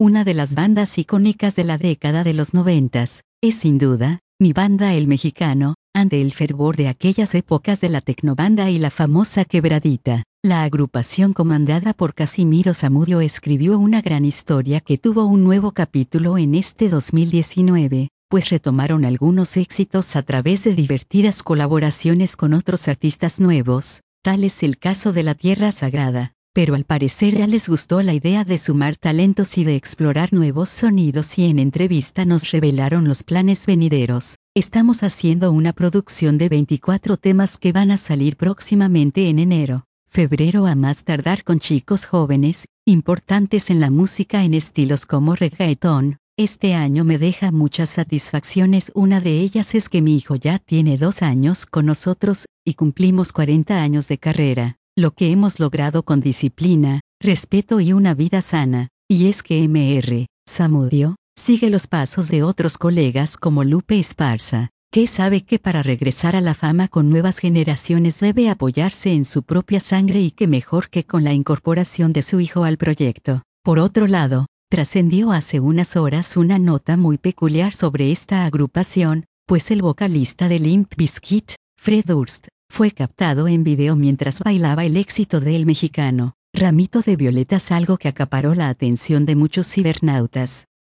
una de las bandas icónicas de la década de los 90, es sin duda, mi banda El Mexicano, ante el fervor de aquellas épocas de la tecnobanda y la famosa quebradita. La agrupación comandada por Casimiro Zamudio escribió una gran historia que tuvo un nuevo capítulo en este 2019, pues retomaron algunos éxitos a través de divertidas colaboraciones con otros artistas nuevos, tal es el caso de La Tierra Sagrada. Pero al parecer ya les gustó la idea de sumar talentos y de explorar nuevos sonidos y en entrevista nos revelaron los planes venideros. Estamos haciendo una producción de 24 temas que van a salir próximamente en enero, febrero a más tardar con chicos jóvenes, importantes en la música en estilos como reggaetón. Este año me deja muchas satisfacciones, una de ellas es que mi hijo ya tiene 2 años con nosotros, y cumplimos 40 años de carrera. Lo que hemos logrado con disciplina, respeto y una vida sana, y es que Mr. Zamudio sigue los pasos de otros colegas como Lupe Esparza, que sabe que para regresar a la fama con nuevas generaciones debe apoyarse en su propia sangre y que mejor que con la incorporación de su hijo al proyecto. Por otro lado, trascendió hace unas horas una nota muy peculiar sobre esta agrupación, pues el vocalista de Limp Bizkit, Fred Durst, fue captado en video mientras bailaba el éxito de El Mexicano, Ramito de Violetas, algo que acaparó la atención de muchos cibernautas.